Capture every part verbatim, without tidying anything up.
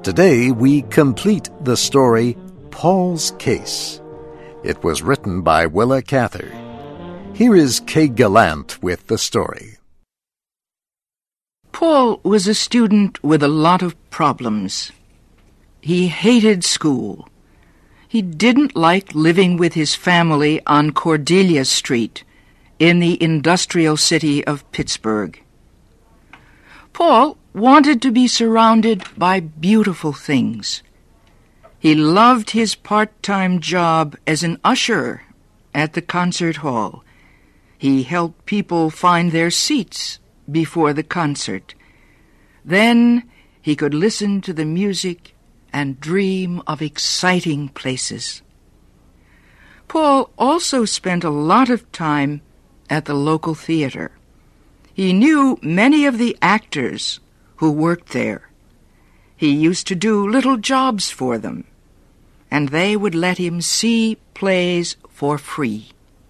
Today we complete the story Paul's Case. It was written by Willa Cather. Here is Kay Gallant with the story. Paul was a student with a lot of problems. He hated school. He didn't like living with his family on Cordelia Street in the industrial city of Pittsburgh. Paul wanted to be surrounded by beautiful things. He loved his part-time job as an usher at the concert hall. He helped people find their seats before the concert. Then he could listen to the music and dream of exciting places. Paul also spent a lot of time at the local theater. He knew many of the actors who worked there. He used to do little jobs for them, and they would let him see plays for free.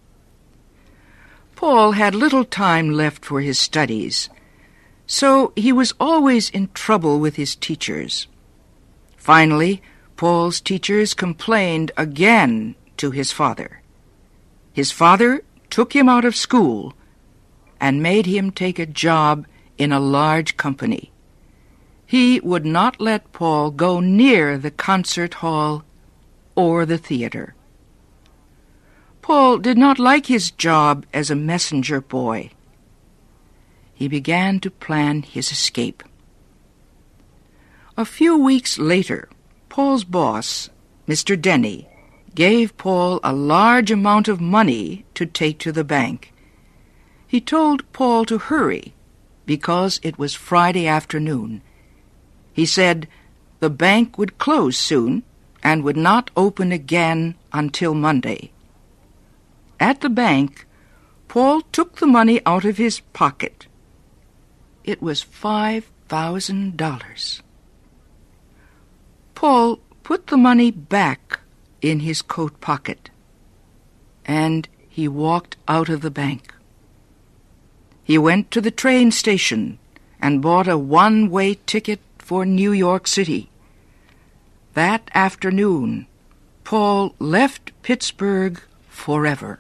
Paul had little time left for his studies, so he was always in trouble with his teachers. Finally, Paul's teachers complained again to his father. His father took him out of school and made him take a job in a large company. He would not let Paul go near the concert hall or the theater. Paul did not like his job as a messenger boy. He began to plan his escape. A few weeks later, Paul's boss, Mister Denny, gave Paul a large amount of money to take to the bank. He told Paul to hurry because it was Friday afternoon. He said the bank would close soon and would not open again until Monday. At the bank, Paul took the money out of his pocket. It was five thousand dollars. Paul put the money back in his coat pocket, and he walked out of the bank. He went to the train station and bought a one-way ticket for New York City. That afternoon, Paul left Pittsburgh forever.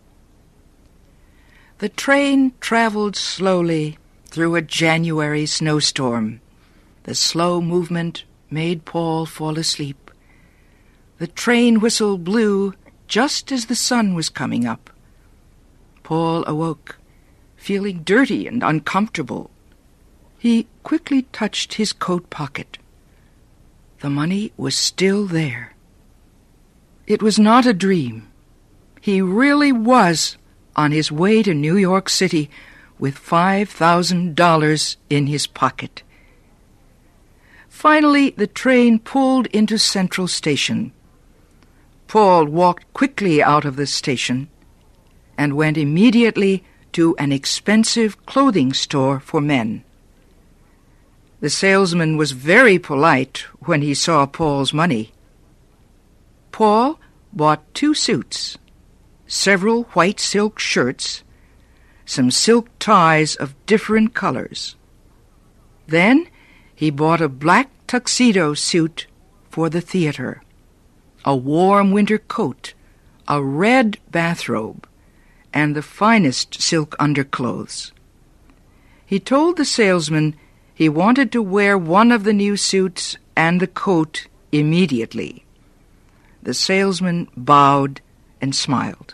The train traveled slowly through a January snowstorm. The slow movement made Paul fall asleep. The train whistle blew just as the sun was coming up. Paul awoke, feeling dirty and uncomfortable. He quickly touched his coat pocket. The money was still there. It was not a dream. He really was on his way to New York City with five thousand dollars in his pocket. Finally, the train pulled into Central Station. Paul walked quickly out of the station and went immediately to an expensive clothing store for men. The salesman was very polite when he saw Paul's money. Paul bought two suits, several white silk shirts, some silk ties of different colors. Then he bought a black tuxedo suit for the theater, a warm winter coat, a red bathrobe, and the finest silk underclothes. He told the salesman he wanted to wear one of the new suits and the coat immediately. The salesman bowed and smiled.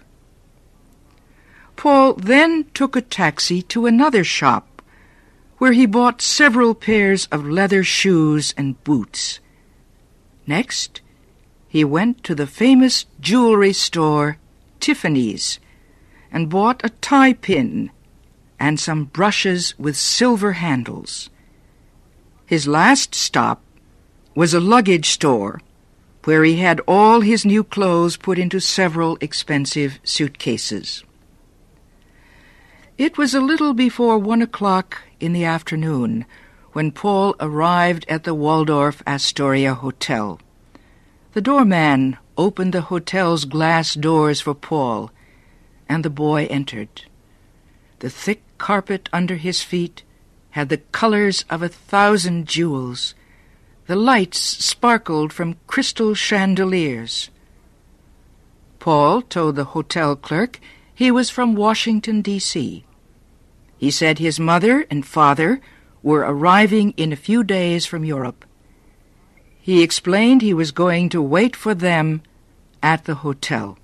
Paul then took a taxi to another shop, where he bought several pairs of leather shoes and boots. Next, he went to the famous jewelry store, Tiffany's, and bought a tie pin and some brushes with silver handles. His last stop was a luggage store, where he had all his new clothes put into several expensive suitcases. It was a little before one o'clock in the afternoon when Paul arrived at the Waldorf Astoria Hotel. The doorman opened the hotel's glass doors for Paul, and the boy entered. The thick carpet under his feet had the colors of a thousand jewels. The lights sparkled from crystal chandeliers. Paul told the hotel clerk he was from Washington, D C He said his mother and father were arriving in a few days from Europe. He explained he was going to wait for them at the hotel.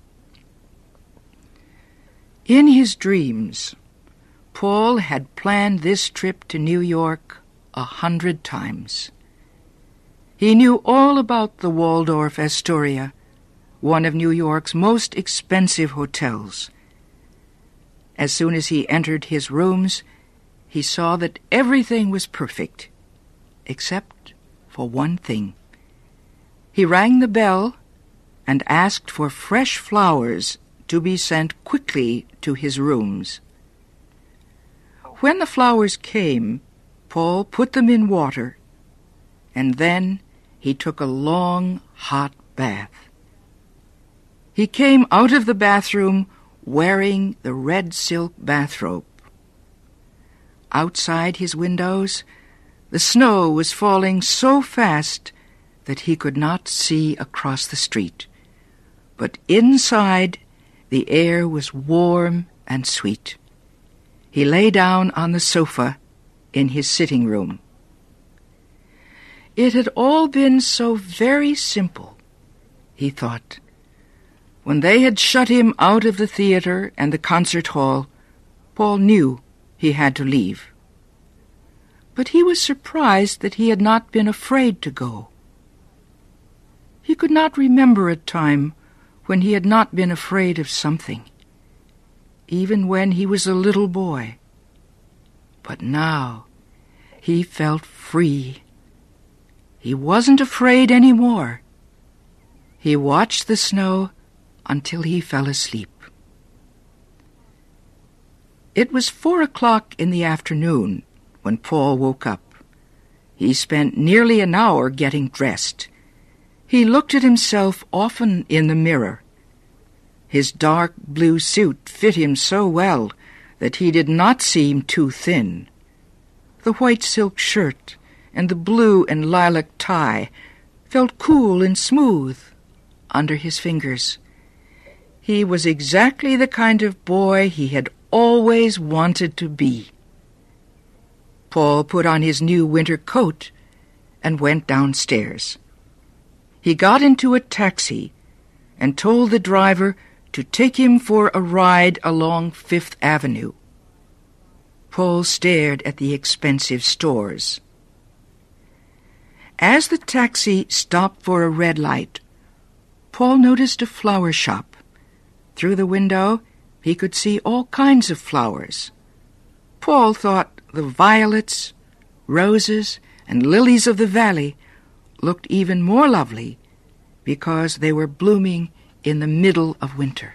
In his dreams, Paul had planned this trip to New York a hundred times. He knew all about the Waldorf Astoria, one of New York's most expensive hotels. As soon as he entered his rooms, he saw that everything was perfect, except for one thing. He rang the bell and asked for fresh flowers to be sent quickly to his rooms. When the flowers came, Paul put them in water, and then he took a long, hot bath. He came out of the bathroom wearing the red silk bathrobe. Outside his windows, the snow was falling so fast that he could not see across the street. But inside, the air was warm and sweet. He lay down on the sofa in his sitting room. It had all been so very simple, he thought. When they had shut him out of the theater and the concert hall, Paul knew he had to leave. But he was surprised that he had not been afraid to go. He could not remember a time when he had not been afraid of something, even when he was a little boy. But now he felt free. He wasn't afraid any more. He watched the snow until he fell asleep. It was four o'clock in the afternoon when Paul woke up. He spent nearly an hour getting dressed. He looked at himself often in the mirror. His dark blue suit fit him so well that he did not seem too thin. The white silk shirt and the blue and lilac tie felt cool and smooth under his fingers. He was exactly the kind of boy he had always wanted to be. Paul put on his new winter coat and went downstairs. He got into a taxi and told the driver to take him for a ride along Fifth Avenue. Paul stared at the expensive stores. As the taxi stopped for a red light, Paul noticed a flower shop. Through the window, he could see all kinds of flowers. Paul thought the violets, roses, and lilies of the valley looked even more lovely because they were blooming in the middle of winter.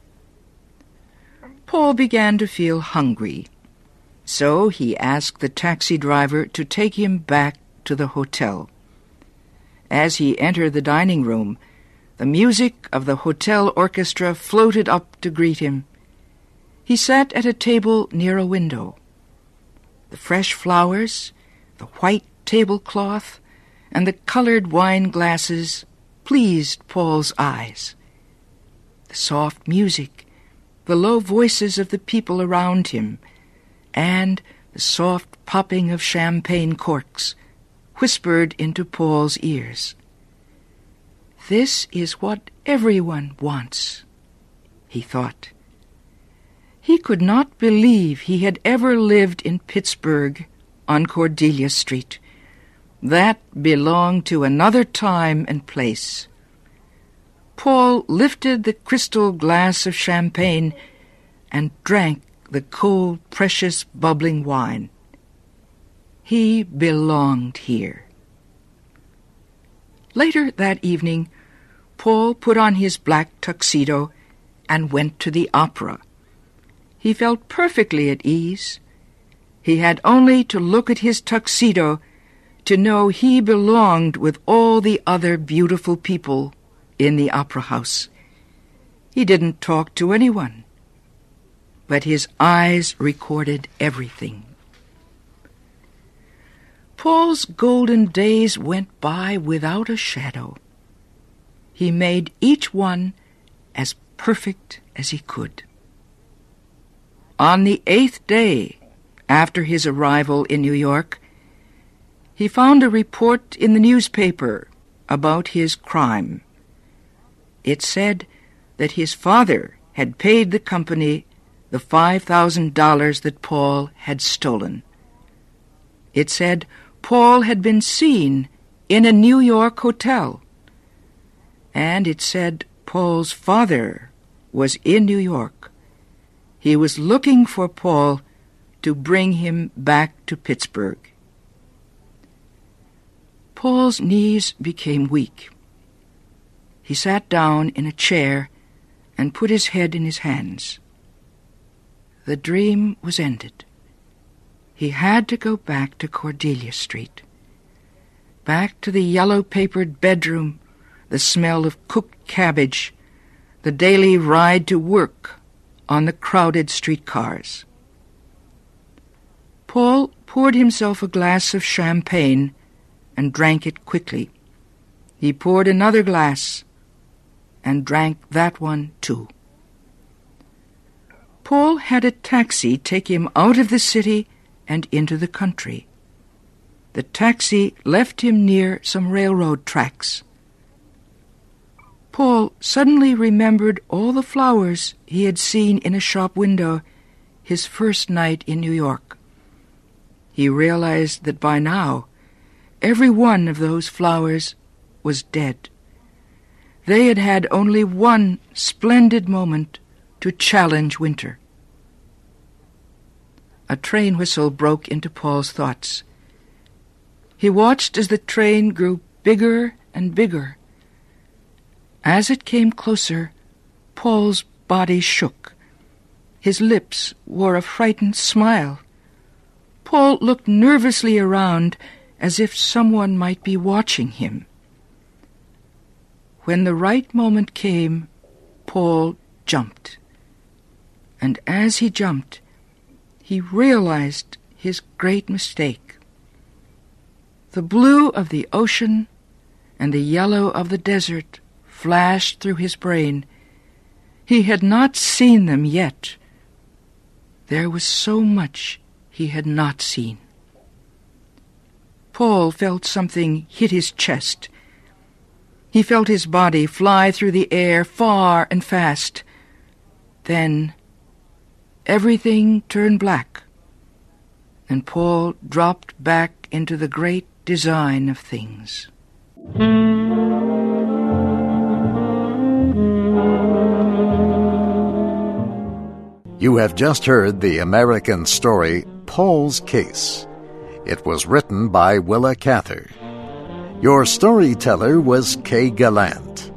Paul began to feel hungry, so he asked the taxi driver to take him back to the hotel. As he entered the dining room, the music of the hotel orchestra floated up to greet him. He sat at a table near a window. The fresh flowers, the white tablecloth, and the colored wine glasses pleased Paul's eyes. The soft music, the low voices of the people around him, and the soft popping of champagne corks whispered into Paul's ears. This is what everyone wants, he thought. He could not believe he had ever lived in Pittsburgh on Cordelia Street. That belonged to another time and place. Paul lifted the crystal glass of champagne and drank the cold, precious, bubbling wine. He belonged here. Later that evening, Paul put on his black tuxedo and went to the opera. He felt perfectly at ease. He had only to look at his tuxedo to know he belonged with all the other beautiful people in the opera house. He didn't talk to anyone, but his eyes recorded everything. Paul's golden days went by without a shadow. He made each one as perfect as he could. On the eighth day after his arrival in New York, he found a report in the newspaper about his crime. It said that his father had paid the company the five thousand dollars that Paul had stolen. It said Paul had been seen in a New York hotel. And it said Paul's father was in New York. He was looking for Paul to bring him back to Pittsburgh. Paul's knees became weak. He sat down in a chair and put his head in his hands. The dream was ended. He had to go back to Cordelia Street, back to the yellow-papered bedroom, the smell of cooked cabbage, the daily ride to work on the crowded streetcars. Paul poured himself a glass of champagne and drank it quickly. He poured another glass and drank that one too. Paul had a taxi take him out of the city and into the country. The taxi left him near some railroad tracks. Paul suddenly remembered all the flowers he had seen in a shop window his first night in New York. He realized that by now every one of those flowers was dead. They had had only one splendid moment to challenge winter. A train whistle broke into Paul's thoughts. He watched as the train grew bigger and bigger. As it came closer, Paul's body shook. His lips wore a frightened smile. Paul looked nervously around as if someone might be watching him. When the right moment came, Paul jumped. And as he jumped, he realized his great mistake. The blue of the ocean and the yellow of the desert flashed through his brain. He had not seen them yet. There was so much he had not seen. Paul felt something hit his chest. He felt his body fly through the air far and fast. Then everything turned black, and Paul dropped back into the great design of things. You have just heard the American story, Paul's Case. It was written by Willa Cather. Your storyteller was Kay Gallant.